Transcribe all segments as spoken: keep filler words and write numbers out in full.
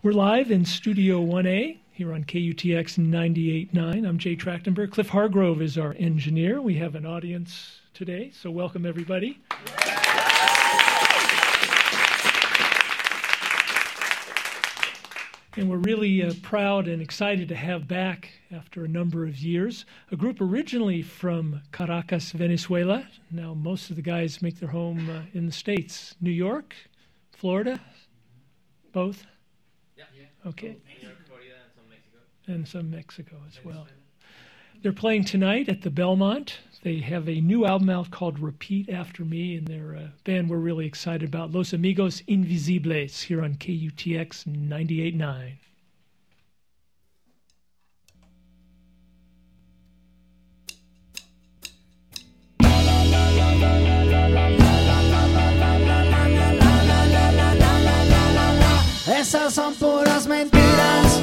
We're live in Studio one A here on K U T X ninety-eight point nine. I'm Jay Trachtenberg. Cliff Hargrove is our engineer. We have an audience today, so welcome everybody. And we're really uh, proud and excited to have back, after a number of years, a group originally from Caracas, Venezuela. Now most of the guys make their home uh, in the States. New York, Florida, both? Yeah. Okay. New York, Florida, and some Mexico. And some Mexico as well. They're playing tonight at the Belmont. They have a new album out called Repeat After Me, and they're a band we're really excited about, Los Amigos Invisibles, here on K U T X ninety-eight point nine. Esas son puras mentiras.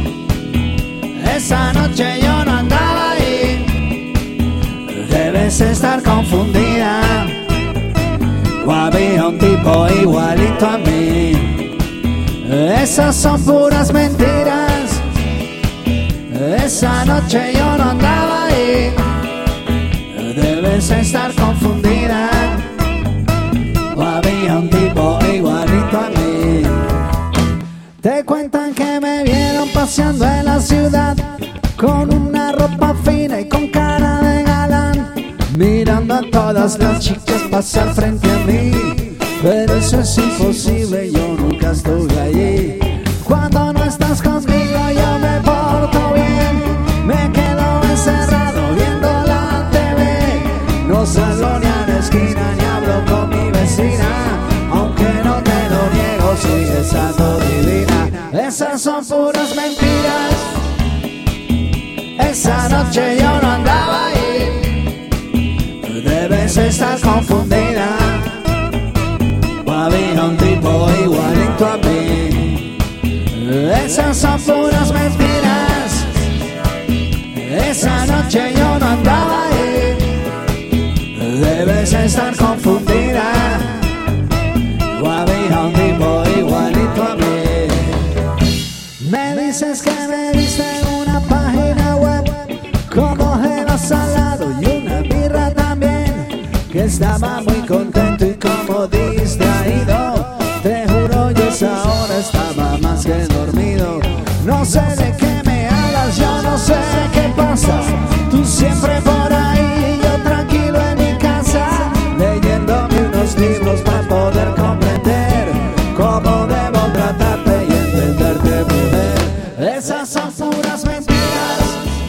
Esa noche yo no andaba ahí. Debes estar confundida. O había un tipo igualito a mí. Esas son puras mentiras. Esa noche yo no andaba ahí. Debes estar confundida. O había un tipo igualito a mí. Te cuentan que me vieron paseando en la ciudad con una ropa fina y con cara de galán, mirando a todas las chicas pasar frente a mí. Pero eso es imposible, yo nunca estuve allí. Cuando no estás conmigo yo me porto bien. Me quedo encerrado viendo la T V. No salgo ni a la esquina ni hablo con mi vecina. Aunque no te lo niego, sigue estando divina. Esas son puras mentiras. Esa noche yo no andaba ahí. Debes estar confundida. O había un tipo igualito a mí. Esas son puras mentiras. Esa noche yo no andaba ahí. Debes estar confundida. O había un tipo igualito a mí. Me dices que me viste en una página web con ojeras salado y una birra también, que estaba muy contento y como distraído. Te juro yo esa hora estaba más que dormido. No sé de qué me hablas, yo no sé qué pasa. Tú siempre por ahí, yo tranquilo en mi casa, leyéndome unos libros para poder comprender cómo debo tratarte y entenderte, mujer. Esas son puras mentiras.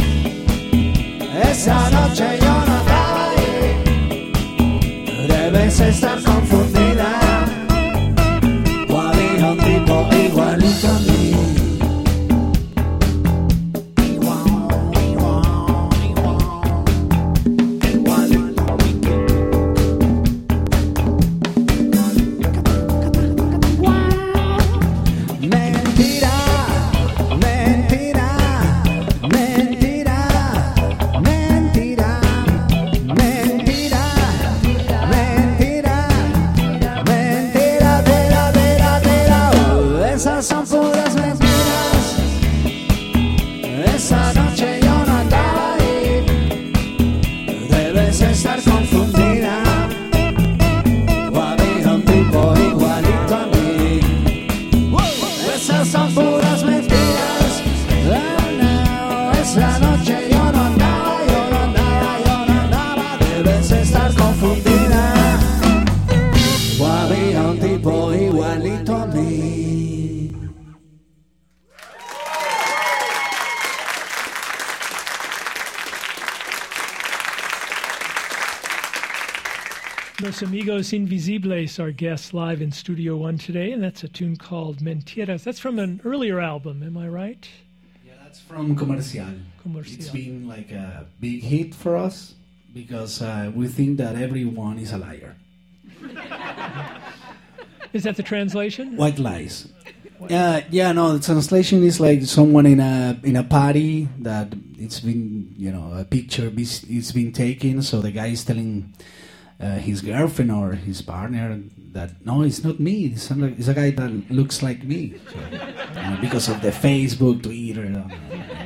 Esa noche yo no andaba ahí. Debes estar confundida. O había un tipo igualito a mí. Los Amigos Invisibles, our guests live in Studio One today, and that's a tune called Mentiras. That's from an earlier album, am I right? Yeah, that's from Comercial. Comercial. It's been like a big hit for us because uh, we think that everyone is a liar. Is that the translation? White lies. Yeah, uh, yeah. No, the translation is like someone in a in a party that it's been, you know, a picture is been taken. So the guy is telling uh, his girlfriend or his partner that no, it's not me. It's, not, it's a guy that looks like me. So, uh, because of the Facebook, Twitter. You know.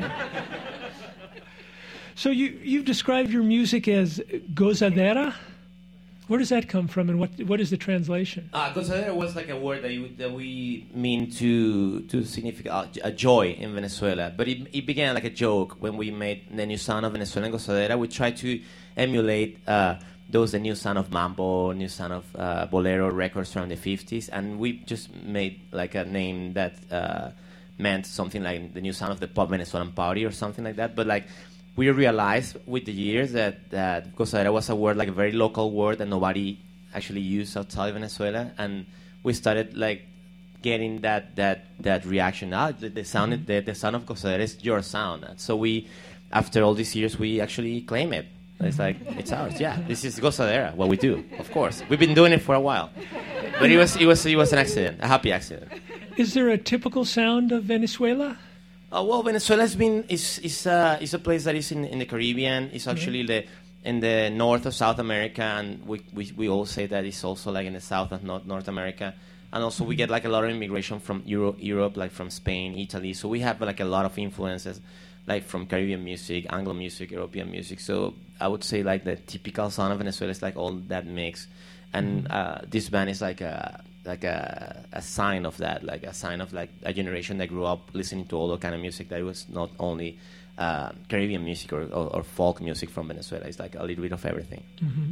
So you you've described your music as gozadera. Where does that come from, and what what is the translation? Uh, gozadera was like a word that, you, that we mean to to signify uh, a joy in Venezuela, but it, it began like a joke when we made the new sound of Venezuelan gozadera. We tried to emulate uh, those the new sound of mambo, new sound of uh, bolero records from the fifties, and we just made like a name that uh, meant something like the new sound of the pop Venezuelan party or something like that. But like we realized with the years that that gozadera was a word, like a very local word that nobody actually used outside Venezuela, and we started like getting that that that reaction. Ah, the, the sound, mm-hmm. the, the sound of gozadera is your sound. And so we, after all these years, we actually claim it. It's like, it's ours. Yeah, this is gozadera, what we do. Of course, we've been doing it for a while, but it was it was it was an accident, a happy accident. Is there a typical sound of Venezuela? Uh, well, Venezuela has been is is uh, is a place that is in, in the Caribbean. It's actually mm-hmm. the in the north of South America, and we, we we all say that it's also like in the south of North, North America. And also mm-hmm. we get like a lot of immigration from Euro, Europe, like from Spain, Italy. So we have like a lot of influences, like from Caribbean music, Anglo music, European music. So I would say like the typical sound of Venezuela is like all that mix, and uh, this band is like a. like a, a sign of that, like a sign of like a generation that grew up listening to all the kind of music that was not only uh, Caribbean music or, or, or folk music from Venezuela. It's like a little bit of everything. Mm-hmm.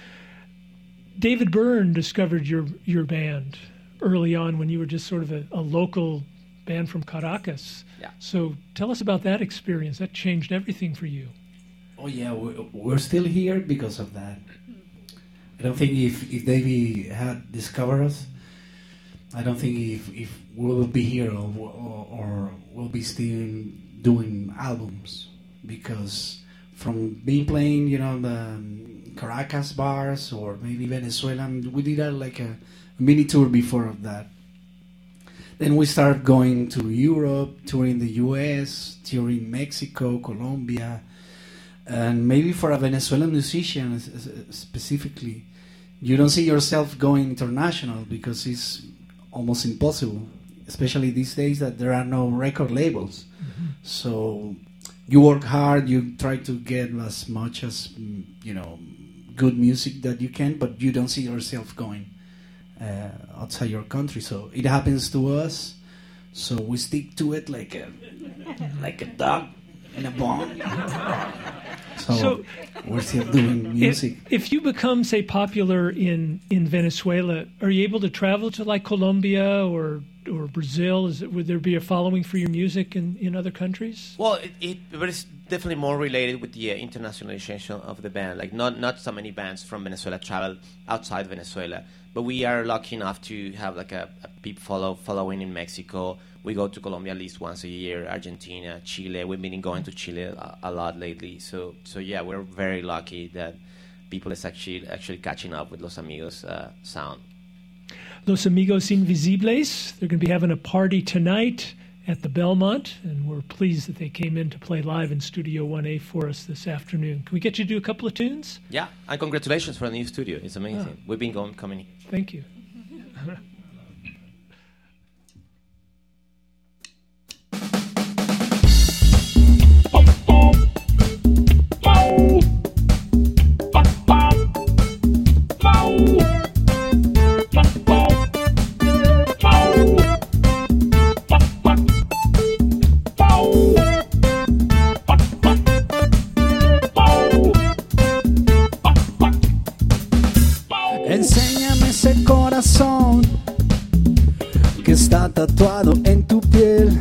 David Byrne discovered your your band early on when you were just sort of a, a local band from Caracas. Yeah. So tell us about that experience. That changed everything for you. Oh yeah, we're still here because of that. I don't think if, if David had discovered us, I don't think if, if we'll be here or, or, or we'll be still doing albums, because from being playing, you know, the Caracas bars or maybe Venezuelan, we did a, like a mini tour before of that. Then we started going to Europe, touring the U S, touring Mexico, Colombia, and maybe for a Venezuelan musician specifically, you don't see yourself going international because it's almost impossible, especially these days that there are no record labels. Mm-hmm. So you work hard, you try to get as much as, you know, good music that you can, but you don't see yourself going uh, outside your country. So it happens to us, so we stick to it like a like a dog in a bone. So, so we're still doing music. If, if you become, say, popular in, in Venezuela, are you able to travel to like Colombia or or Brazil? Is it, would there be a following for your music in, in other countries? Well, it, it but it's definitely more related with the uh, internationalization of the band. Like not not so many bands from Venezuela travel outside Venezuela, but we are lucky enough to have like a, a big follow following in Mexico. We go to Colombia at least once a year, Argentina, Chile. We've been going to Chile a, a lot lately. So, so yeah, we're very lucky that people is actually actually catching up with Los Amigos uh, sound. Los Amigos Invisibles, they're going to be having a party tonight at the Belmont, and we're pleased that they came in to play live in Studio one A for us this afternoon. Can we get you to do a couple of tunes? Yeah, and congratulations for the new studio. It's amazing. Oh. We've been going, coming. Thank you. Enséñame ese corazón que está tatuado en tu piel.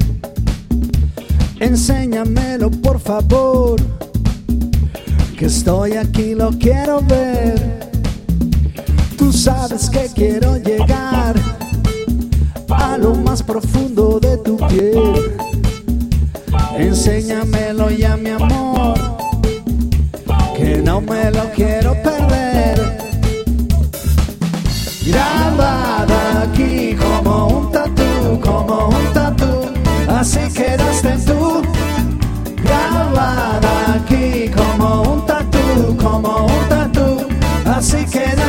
Enséñamelo por favor, que estoy aquí, lo quiero ver. Tú sabes que quiero llegar a lo más profundo de tu piel. Enséñamelo ya, mi amor, que no me lo quiero perder. Grabada aquí como un tatú, como un tatú, así quedaste tú. Grabada aquí como un tatú, como un tatú, así quedaste.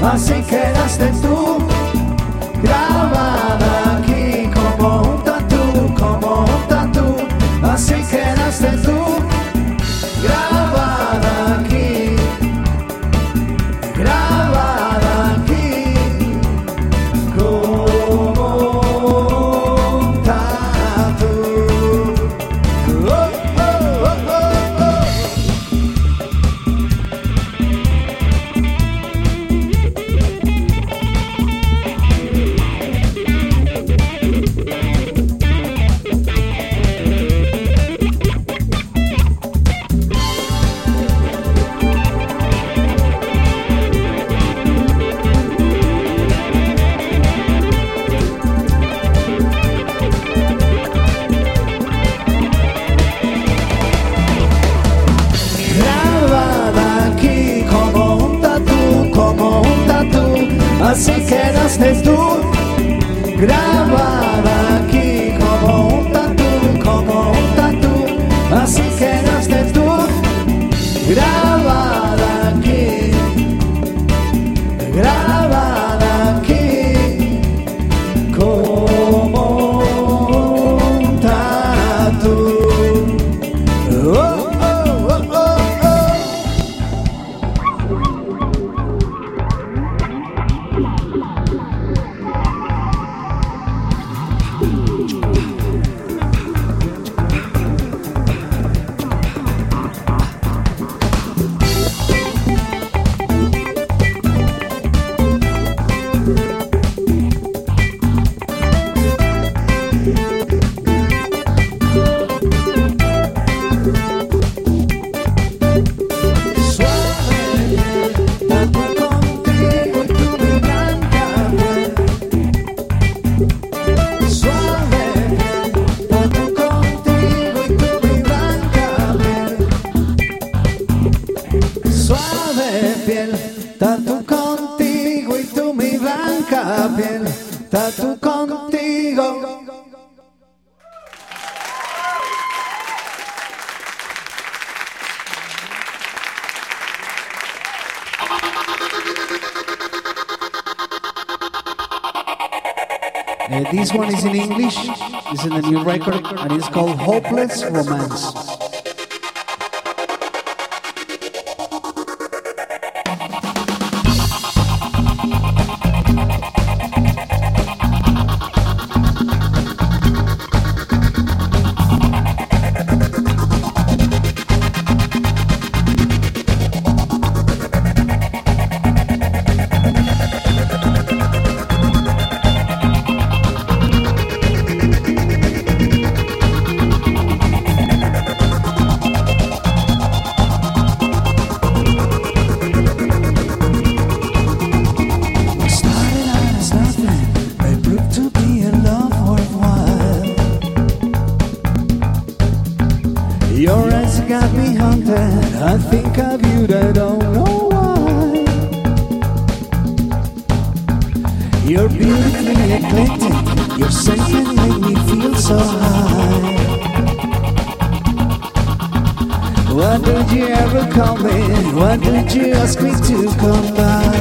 así quedaste tú, grabada aquí como un tatú, como un tatú, así quedaste tú, grabada aquí, grabada aquí, como un tatú. Oh, oh, oh, oh, oh. Grabada aquí como un tatú, como un tatú, así quedaste tú, grabada aquí como un tatú, como un tatú, así quedaste tú, grabada aquí, grabada aquí, como un tatú. Oh, oh, oh, oh, oh. Suave piel, tatu contigo y tú mi blanca piel, tatu contigo. Uh, this one is in English, it's in the new record, and it's called Hopeless Romance. Your eyes got me haunted. I think of you, I don't know why. You're beautifully eclectic. Your scent can make me feel so high. Why don't you ever call me? Why don't you ask me to come by?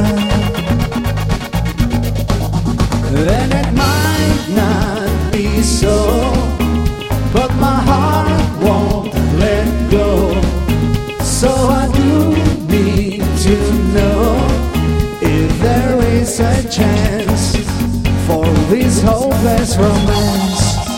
And it might not be so, but my heart won't let go. So I do need to know if there is a chance for this hopeless romance.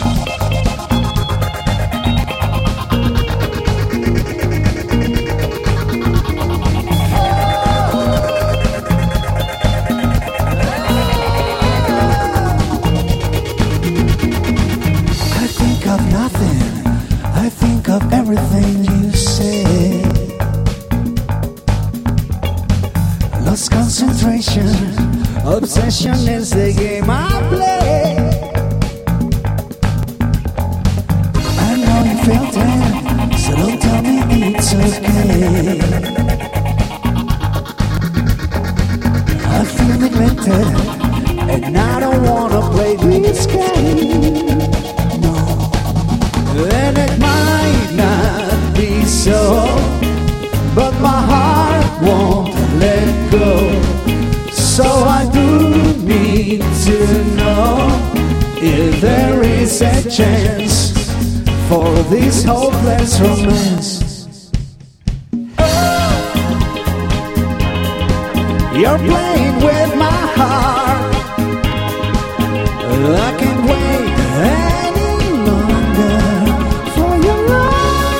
I think of nothing, I think of everything you say. Lost concentration, obsession is the game I play. I know you felt it, so don't tell me it's okay. I feel neglected, and I don't wanna play this game. No, and it might not be so, but my heart won't let go. So is a chance for this hopeless romance. You're playing with my heart. I can't wait any longer for your love.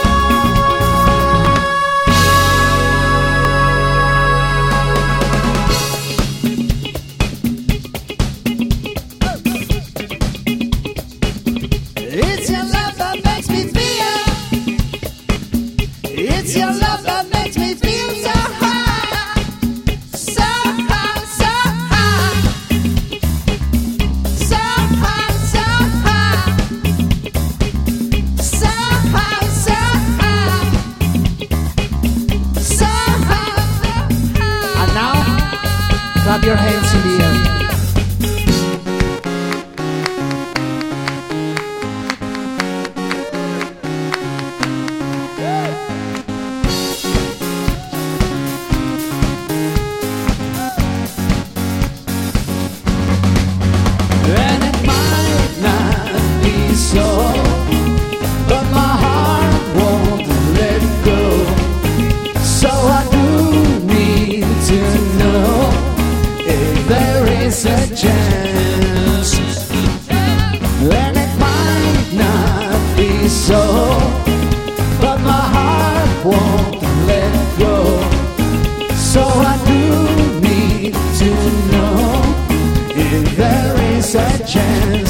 It's your love that makes me feel. It's your love that makes me feel so high. Clap your hands in the air. And it might not be so, but my heart won't let go. So I do need to know there is a chance, and it might not be so, but my heart won't let go. So I do need to know if there is a chance.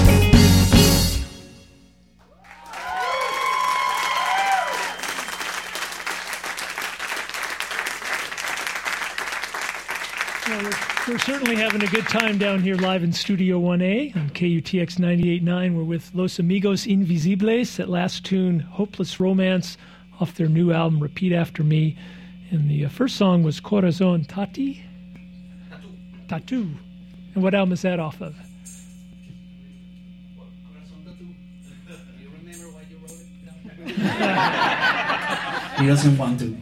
We're certainly having a good time down here live in Studio one A on K U T X ninety-eight point nine. We're with Los Amigos Invisibles. That last tune, Hopeless Romance, off their new album, Repeat After Me. And the uh, first song was Corazon Tati? Tattoo. Tattoo. And what album is that off of? Corazon Tattoo. Do you remember why you wrote it? No. He doesn't want to.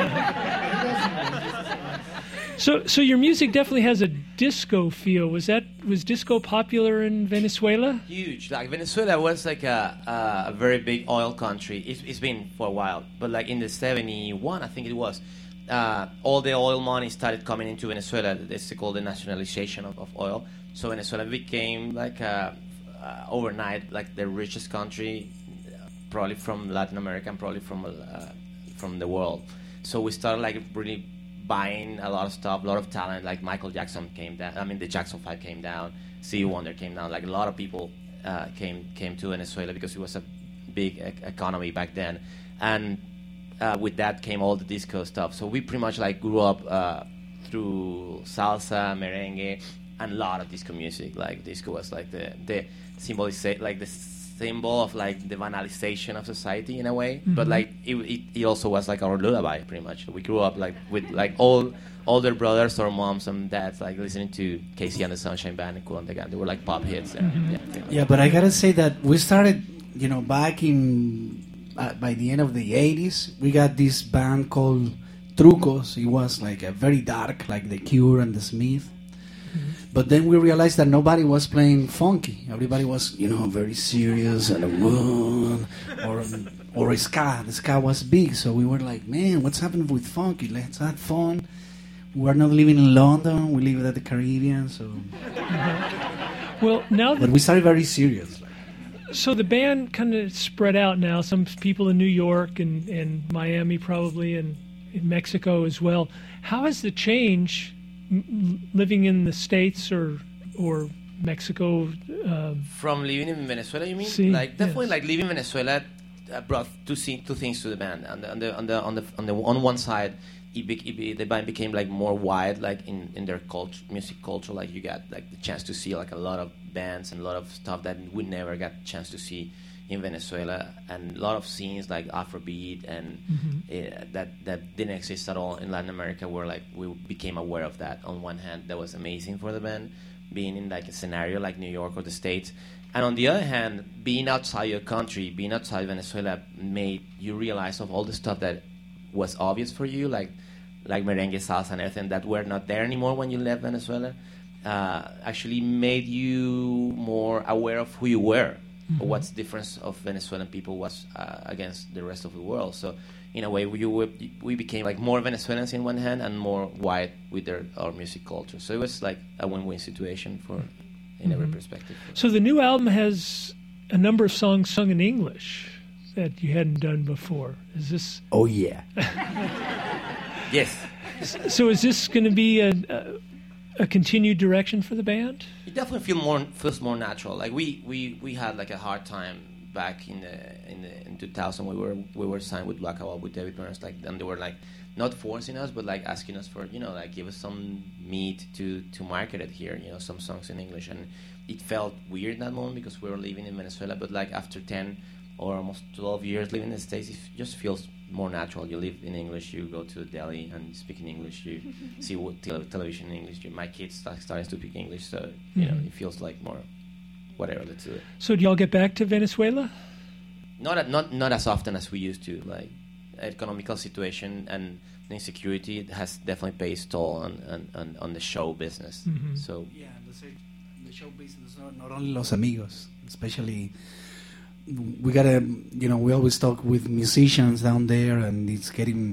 So, so your music definitely has a disco feel. Was that was disco popular in Venezuela? Huge. Like Venezuela was like a, a, a very big oil country. It's, it's been for a while, but like in the seventy-one, I think it was, uh, all the oil money started coming into Venezuela. It's called the nationalization of, of oil. So Venezuela became like a, uh, overnight like the richest country, uh, probably from Latin America and probably from uh, from the world. So we started like really buying a lot of stuff, a lot of talent. Like Michael Jackson came down. I mean, the Jackson Five came down. Stevie Wonder came down. Like a lot of people uh, came came to Venezuela because it was a big e- economy back then. And uh, with that came all the disco stuff. So we pretty much like grew up uh, through salsa, merengue, and a lot of disco music. Like disco was like the the symbol, like the symbol of like the banalization of society in a way, mm-hmm. but like it, it, it also was like our lullaby pretty much. We grew up like with like all older brothers or moms and dads like listening to Casey and the Sunshine Band and Kool and the Gang. They were like pop hits. And, mm-hmm. yeah, yeah, but I gotta say that we started, you know, back in uh, by the end of the eighties. We got this band called Trucos. It was like a very dark, like The Cure and The Smith. But then we realized that nobody was playing funky. Everybody was, you know, very serious and or or ska. The ska was big, so we were like, man, what's happening with funky? Let's have fun. We're not living in London. We live at the Caribbean, so. Well, now that but we started very serious. So the band kind of spread out now. Some people in New York and, and Miami probably, and in Mexico as well. How has the change living in the States or or Mexico uh, from living in Venezuela, you mean? See, like definitely, yes. like living in Venezuela uh, brought two, see, two things to the band. On the on the on the on the on, the, on one side, it be, it be, the band became like more wide, like in, in their culture, music culture. Like you got like the chance to see like a lot of bands and a lot of stuff that we never got a chance to see in Venezuela, and a lot of scenes like Afrobeat and mm-hmm. uh, that that didn't exist at all in Latin America. Where like we became aware of that. On one hand, that was amazing for the band, being in like a scenario like New York or the States, and on the other hand, being outside your country, being outside Venezuela, made you realize of all the stuff that was obvious for you, like like merengue, salsa, and everything that were not there anymore when you left Venezuela. Uh, actually, made you more aware of who you were. Mm-hmm. What's the difference of Venezuelan people was uh, against the rest of the world? So in a way, we, we we became like more Venezuelans in one hand and more white with their our music culture. So it was like a win-win situation for in mm-hmm. every perspective. So the new album has a number of songs sung in English that you hadn't done before. Is this? Oh yeah. Yes. So is this going to be a, a, a continued direction for the band? It definitely feel more feels more natural. Like we, we, we had like a hard time back in the in the in two thousand. We were we were signed with Black Owl with David Burns. Like and they were like not forcing us, but like asking us for you know like give us some meat to to market it here. You know some songs in English, and it felt weird in that moment because we were living in Venezuela. But like after ten or almost twelve years living in the States, it just feels more natural. You live in English, you go to Delhi and you speak in English, you see what te- television in English. You, my kids start starting to speak English, so you mm-hmm. know it feels like more whatever. Let's do it. So do y'all get back to Venezuela? Not at, not not as often as we used to. Like economical situation and the insecurity has definitely paid its toll on on, on, on the show business. Mm-hmm. So yeah, the, the show business, not, not only Los Amigos, especially. We gotta, you know, we always talk with musicians down there, and it's getting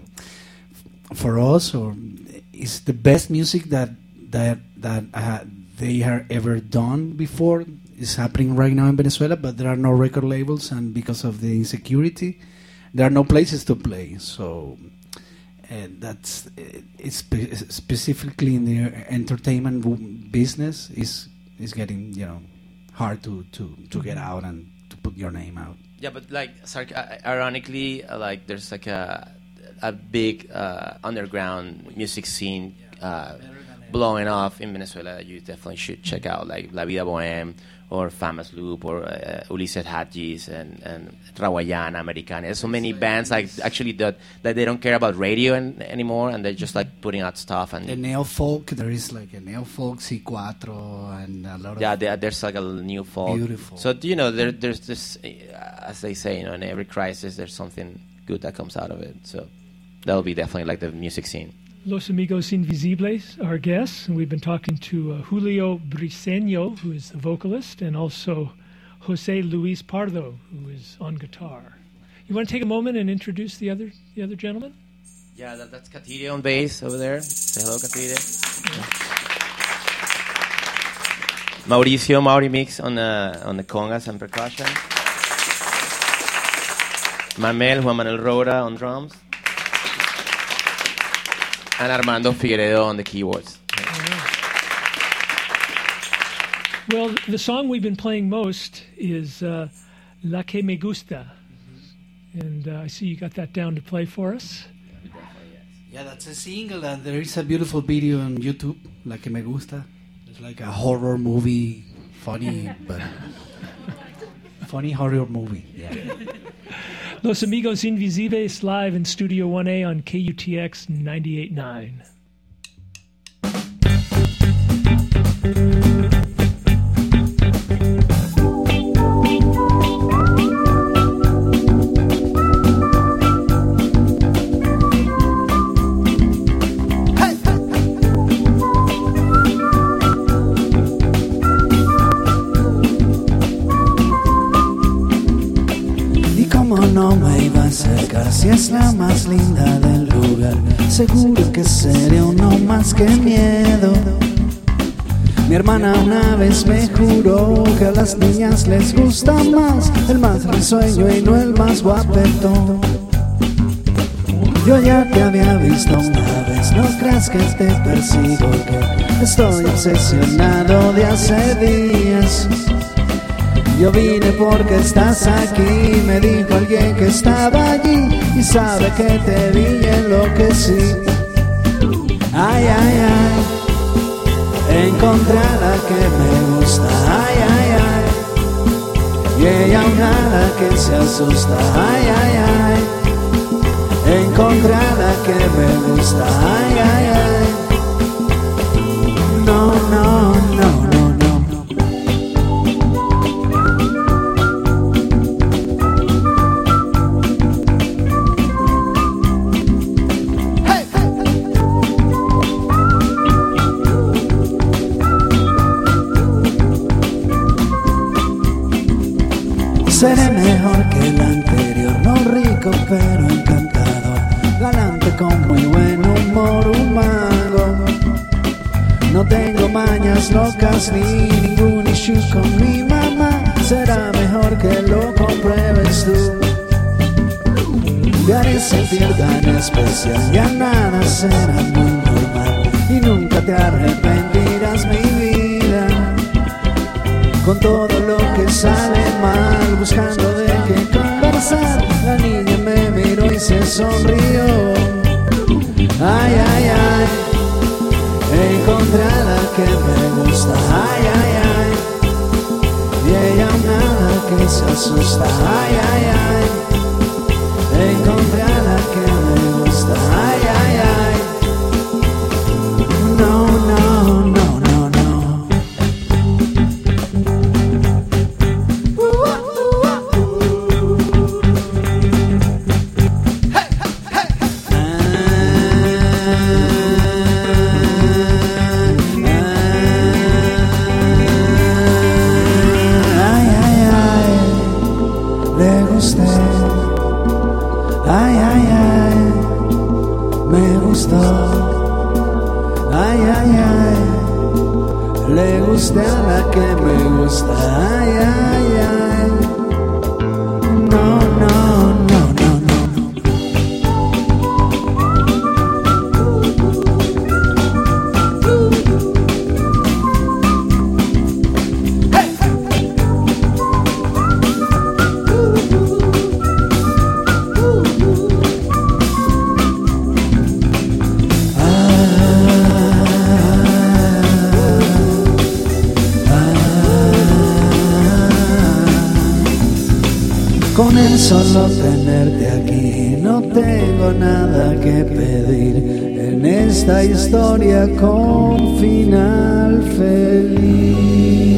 for us, or it's the best music that that that uh, they have ever done before is happening right now in Venezuela. But there are no record labels, and because of the insecurity, there are no places to play. So uh, that's it's spe- specifically in the entertainment business is is getting you know hard to to to get out and put your name out. Yeah, but like sarc- ironically, uh, like there's like a a big uh, underground music scene uh, blowing off in Venezuela. You definitely should check out, like La Vida Bohème or Famous Loop or uh, Ulises Hadjis and and Rawayana Americana. There's so many bands like actually that that they don't care about radio an- anymore, and they're just like putting out stuff. And the neo folk, there is like a neo folk C four and a lot of yeah, there, there's like a new folk. Beautiful. So you know, there, there's this, uh, as they say, you know, in every crisis, there's something good that comes out of it. So that'll be definitely like the music scene. Los Amigos Invisibles, our guests, and we've been talking to uh, Julio Briceño, who is the vocalist, and also Jose Luis Pardo, who is on guitar. You want to take a moment and introduce the other the other gentleman? Yeah, that, that's Katire on bass over there. Say hello, Katire. Yeah. Mauricio Mauri Mix on the on the congas and percussion. Mamel Juan Manuel Roda on drums. And Armando Figueredo on the keyboards. Well, the song we've been playing most is uh, La Que Me Gusta. Mm-hmm. And uh, I see you got that down to play for us. Yeah, that's a single, and there is a beautiful video on YouTube, La Que Me Gusta. It's like a horror movie, funny, but funny horror movie. Yeah. Los Amigos Invisibles live in Studio one A on K U T X ninety-eight point nine. No me iba a acercar si es la más linda del lugar. Seguro que sería uno más que miedo. Mi hermana una vez me juró que a las niñas les gusta más el más risueño y no el más guapetón. Yo ya te había visto una vez, no creas que te persigo, que estoy obsesionado de hace días. Yo vine porque estás aquí, me dijo alguien que estaba allí y sabe que te vi y enloquecí. Ay, ay, ay, encontré a la que me gusta. Ay, ay, ay, y ella una la que se asusta. Ay, ay, ay, encontré a la que me gusta. Ay, ay, ay, no, no, no, no. Seré mejor que el anterior, no rico pero encantador, galante con muy buen humor, un mago. No tengo mañas locas ni ningún issue con mi mamá. Será mejor que lo compruebes tú. Te haré sentir tan especial, ya nada será muy normal y nunca te arrepentirás, mi vida. Con todo lo que sale mal, buscando de qué conversar, la niña me miró y se sonrió. Ay, ay, ay, encontré a la que me gusta. Ay, ay, ay, y ella nada que se asusta. Ay, ay, ay, encontré a la que me gusta. Ay, ay, ay, no, no, no, no, no. Ay, ay, ay, le gusté. Ay, ay, ay, me gustó. Ay, ay, ay, le gusté a la que me gusta. Ay, ay, ay, no, no, no, no, no. Con el solo tenerte aquí no tengo nada que pedir en esta historia con final feliz.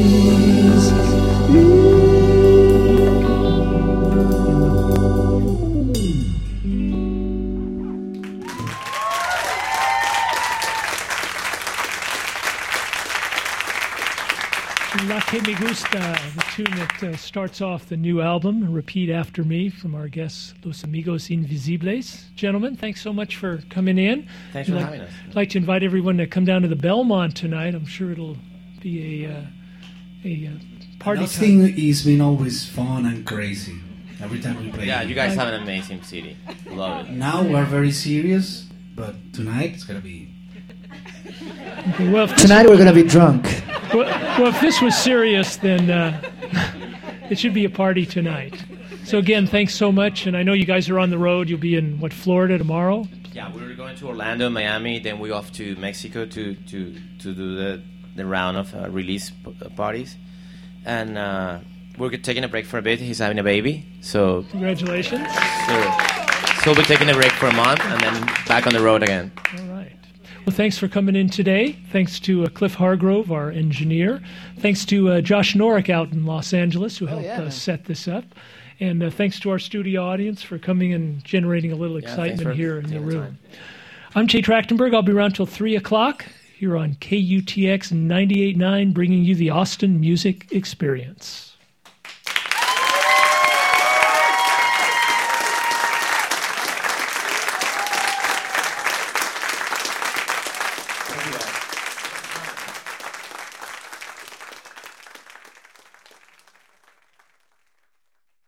La Que Me Gusta, the tune that uh, starts off the new album. Repeat after me from our guests, Los Amigos Invisibles. Gentlemen, thanks so much for coming in. Thanks for I'd having like, us. I'd like to invite everyone to come down to the Belmont tonight. I'm sure it'll be a, uh, a uh, party That time. thing has been always fun and crazy every time we play. Yeah, you guys I- have an amazing city. Love it. Now we're very serious, but tonight it's gonna be. Okay, well, if this, Tonight we're gonna be drunk. well, well, if this was serious, then uh, it should be a party tonight. So again, thanks so much. And I know you guys are on the road. You'll be in, what, Florida tomorrow? Yeah, we're going to Orlando, Miami, then we off to Mexico to to, to do the, the round of uh, release p- uh, parties. And uh, we're taking a break for a bit. He's having a baby, so, Congratulations. so so we'll be taking a break for a month and then back on the road again. All right. Well, thanks for coming in today. Thanks to uh, Cliff Hargrove, our engineer. Thanks to uh, Josh Norick out in Los Angeles, who helped yeah, uh, man. set this up. And uh, thanks to our studio audience for coming and generating a little Yeah, excitement thanks for here in the taking the room. time. I'm Jay Trachtenberg. I'll be around till three o'clock here on K U T X ninety-eight point nine, bringing you the Austin Music Experience.